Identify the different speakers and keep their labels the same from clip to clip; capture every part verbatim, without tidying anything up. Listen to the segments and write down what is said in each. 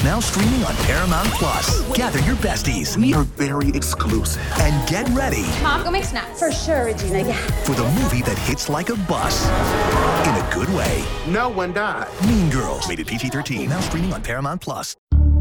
Speaker 1: Now streaming on Paramount Plus. Gather your besties.
Speaker 2: We are very exclusive.
Speaker 1: And get ready.
Speaker 3: Mom, go make snacks.
Speaker 4: For sure, Regina, yeah.
Speaker 1: For the movie that hits like a bus. In a good way.
Speaker 2: No one died.
Speaker 1: Mean Girls. Rated P G thirteen. Now streaming on Paramount Plus.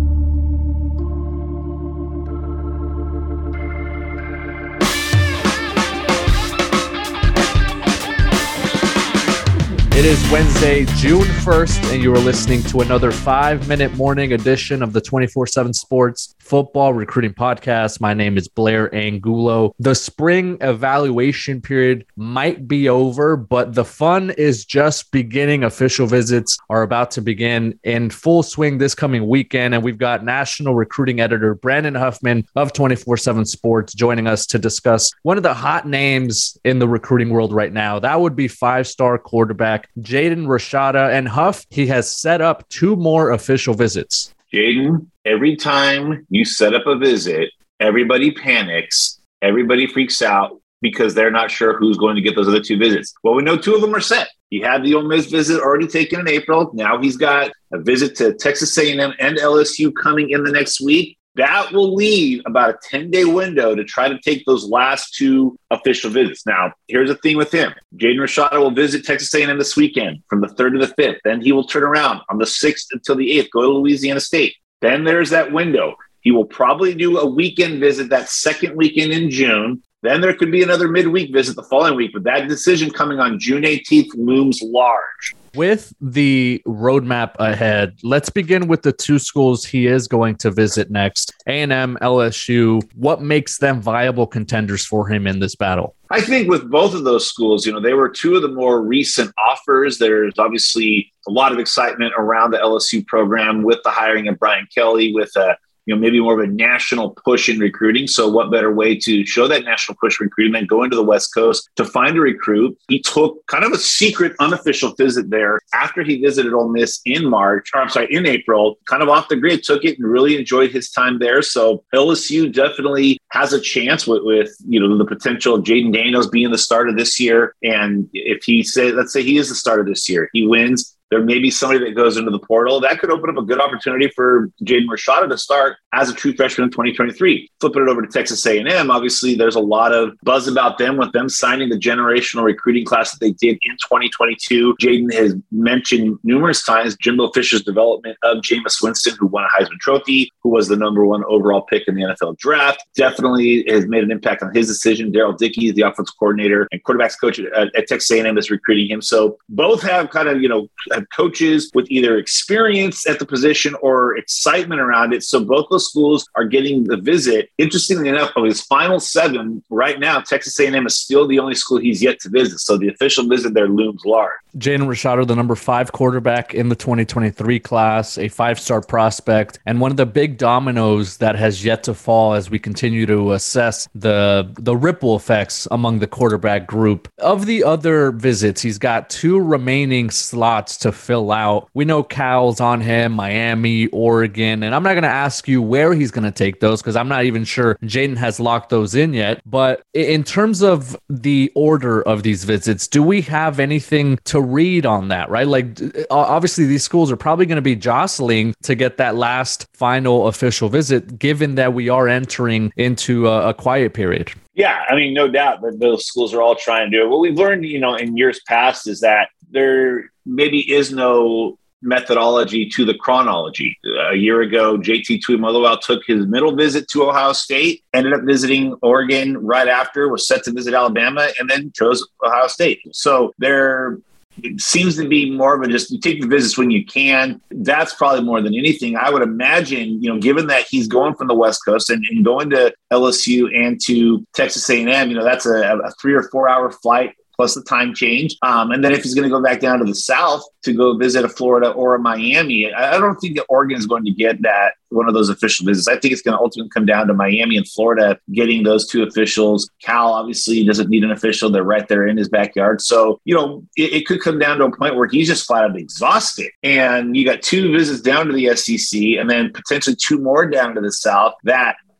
Speaker 5: It is Wednesday, June first, and you are listening to another five-minute morning edition of the twenty-four seven Sports Football Recruiting Podcast. My name is Blair Angulo. The spring evaluation period might be over, but the fun is just beginning. Official visits are about to begin in full swing this coming weekend, and we've got national recruiting editor Brandon Huffman of twenty-four seven Sports joining us to discuss one of the hot names in the recruiting world right now. That would be five-star quarterback Jaden Rashada. And Huff, he has set up two more official visits.
Speaker 6: Jaden, every time you set up a visit, everybody panics, everybody freaks out because they're not sure who's going to get those other two visits. Well, we know two of them are set. He had the Ole Miss visit already taken in April. Now he's got a visit to Texas A and M and L S U coming in the next week. That will leave about a ten-day window to try to take those last two official visits. Now, here's the thing with him. Jaden Rashada will visit Texas A and M this weekend from the third to the fifth. Then he will turn around on the sixth until the eighth, go to Louisiana State. Then there's that window. He will probably do a weekend visit that second weekend in June. Then there could be another midweek visit the following week. But that decision coming on June eighteenth looms large.
Speaker 5: With the roadmap ahead, let's begin with the two schools he is going to visit next, A and M, L S U. What makes them viable contenders for him in this battle?
Speaker 6: I think with both of those schools, you know, they were two of the more recent offers. There's obviously a lot of excitement around the L S U program with the hiring of Brian Kelly, with a you know, maybe more of a national push in recruiting. So what better way to show that national push recruiting than going to the West Coast to find a recruit? He took kind of a secret, unofficial visit there after he visited Ole Miss in March, or I'm sorry, in April, kind of off the grid, took it and really enjoyed his time there. So L S U definitely has a chance with, with you know, the potential of Jaden Daniels being the starter this year. And if he say, let's say he is the starter this year, he wins. There may be somebody that goes into the portal. That could open up a good opportunity for Jaden Rashada to start as a true freshman in twenty twenty-three. Flipping it over to Texas A and M, obviously there's a lot of buzz about them with them signing the generational recruiting class that they did in twenty twenty-two. Jaden has mentioned numerous times Jimbo Fisher's development of Jameis Winston, who won a Heisman Trophy, who was the number one overall pick in the N F L draft. Definitely has made an impact on his decision. Darrell Dickey is the offensive coordinator and quarterbacks coach at, at Texas A and M is recruiting him. So both have kind of, you know, coaches with either experience at the position or excitement around it. So both those schools are getting the visit. Interestingly enough, of his final seven right now, Texas A and M is still the only school he's yet to visit. So the official visit there looms large.
Speaker 5: Jaden Rashada, the number five quarterback in the twenty twenty-three class, a five-star prospect, and one of the big dominoes that has yet to fall as we continue to assess the, the ripple effects among the quarterback group. Of the other visits, he's got two remaining slots to fill out. We know Cal's on him, Miami, Oregon, and I'm not going to ask you where he's going to take those because I'm not even sure Jaden has locked those in yet. But in terms of the order of these visits, do we have anything to read on that, right? Like, obviously, these schools are probably going to be jostling to get that last final official visit, given that we are entering into a, a quiet period.
Speaker 6: Yeah, I mean, no doubt that those schools are all trying to do it. What we've learned, you know, in years past is that there maybe is no methodology to the chronology. A year ago, J T Tuimoloau took his middle visit to Ohio State, ended up visiting Oregon right after, was set to visit Alabama, and then chose Ohio State. So there it seems to be more of a just you take the visits when you can. That's probably more than anything. I would imagine, you know, given that he's going from the West Coast and, and going to L S U and to Texas A and M, you know, that's a, a three or four hour flight plus the time change. Um, and then if he's going to go back down to the South to go visit a Florida or a Miami, I, I don't think that Oregon is going to get that, one of those official visits. I think it's going to ultimately come down to Miami and Florida getting those two officials. Cal obviously doesn't need an official. They're right there in his backyard. So, you know, it, it could come down to a point where he's just flat out exhausted. And you got two visits down to the S E C and then potentially two more down to the South that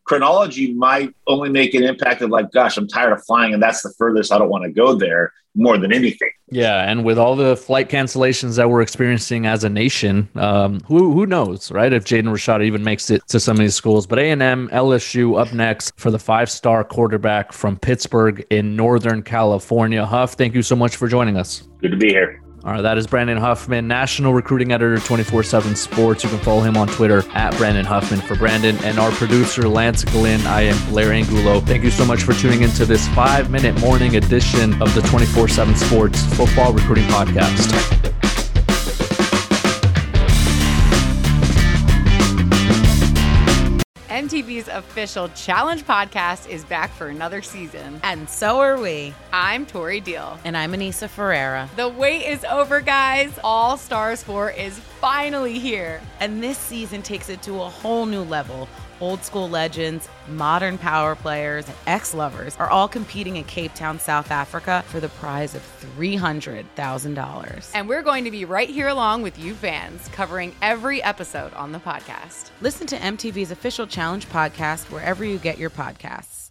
Speaker 6: chronology might only make an impact of like, gosh, I'm tired of flying and that's the furthest, I don't want to go there, more than anything.
Speaker 5: Yeah, and with all the flight cancellations that we're experiencing as a nation, um, who who knows, right? If Jaden Rashada even makes it to some of these schools. But A and M, L S U up next for the five-star quarterback from Pittsburgh in Northern California. Huff, thank you so much for joining us.
Speaker 6: Good to be here.
Speaker 5: All right, that is Brandon Huffman, National Recruiting Editor, twenty-four seven Sports. You can follow him on Twitter at Brandon Huffman. For Brandon and our producer, Lance Glynn, I am Blair Angulo. Thank you so much for tuning into this five-minute morning edition of the twenty-four seven Sports Football Recruiting Podcast.
Speaker 3: M T V's official Challenge podcast is back for another season.
Speaker 4: And so are we.
Speaker 3: I'm Tori Deal.
Speaker 4: And I'm Anissa Ferreira.
Speaker 3: The wait is over, guys. All Stars four is finally here.
Speaker 4: And this season takes it to a whole new level. Old school legends, modern power players, and ex-lovers are all competing in Cape Town, South Africa for the prize of three hundred thousand dollars.
Speaker 3: And we're going to be right here along with you fans, covering every episode on the podcast.
Speaker 4: Listen to M T V's official Challenge podcast wherever you get your podcasts.